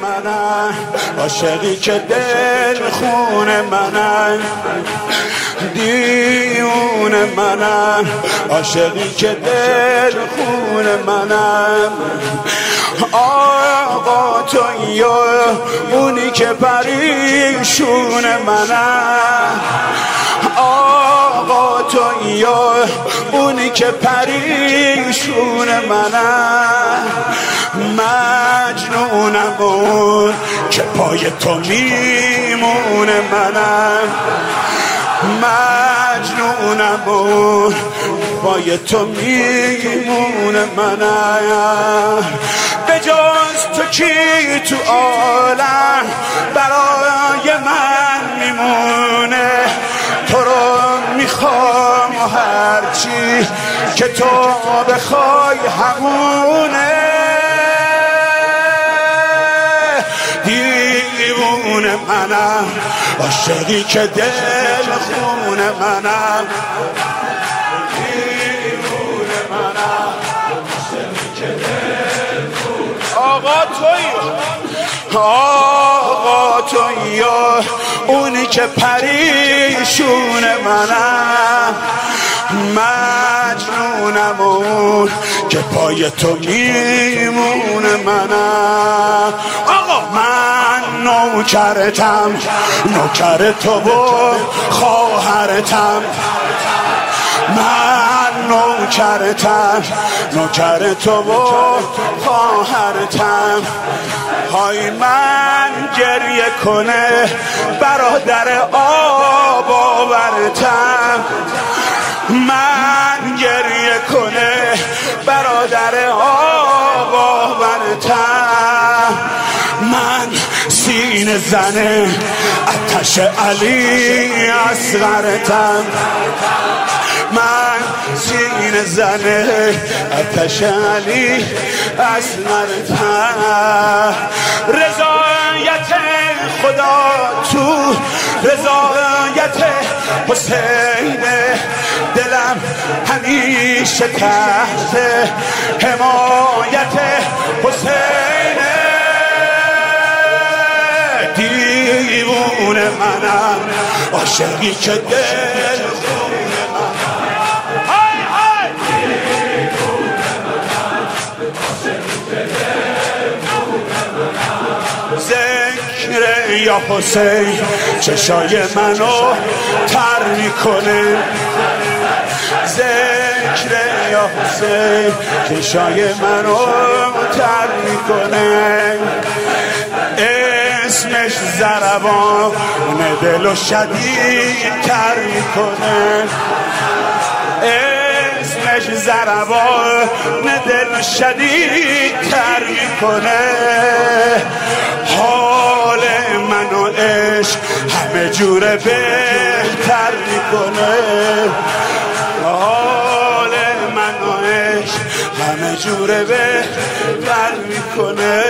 منم، عاشقی که دل خون منم، دیوونه منم، عاشقی که دل خون منم. آقا تویی اونی که پریشون منم، آقا تویی اونی که پریشون منم. مجنونم اون که پای تو میمونه منم، مجنونم اون پای تو میمونه منم. به جز تو کی تو عالم برای من میمونه؟ تو رو میخوام و هرچی که تو بخوای همونه. دیوونه منم، عاشقی که دل خون منم، دیوونه منم، عاشقی که دل خون. آقا تویی، آقا تویی اونی که پریشون منم، مجنونم اون که پای تو میمونه منم. آقا من نوکرتم، نوکر تو و خواهرتم، من نوکرتم، نوکر تو و خواهرتم. های من گریه کنه برادر آب آورتم، من گریه کنه برادر آب آورتم. من سینه زنه آتش علی اصغرتم، من سینه زنه آتش علی اصغرتم. رضایت خدا تو رضایت حسین، دلم همیشه تحت حمایت حسین. دیوونه منم، عاشقی که دل خون منم، های های. دیوونه منم، عاشقی که دل خون منم. ذکر یا حسین چشای منو تر میکنه، ذکر یا حسین چشای منو تر میکنه. اسمش ضربان دلو شدید تر میکنه، اسمش ضربان دلو شدید تر میکنه. حال من و عشق همه جوره بهتر میکنه، حال من و عشق همه جوره بهتر میکنه.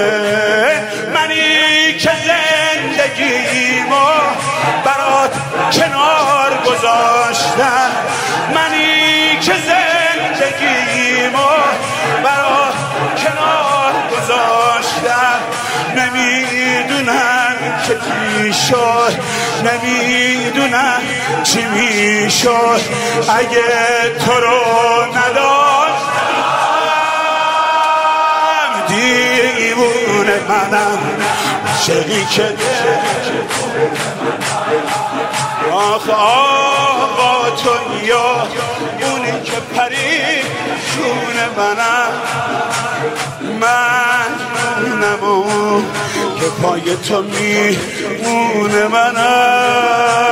منی که زندگیمو برات کنار گذاشتم، منی که زندگیمو برات کنار گذاشتم. نمیدونم که چی شد، نمیدونم چی میشد اگه تو رو نداشتم. دیوونه منم، عاشقی که آخ آقا تویی اونی که پریشون منم، مجنونم اون که پای تو میمونه منم.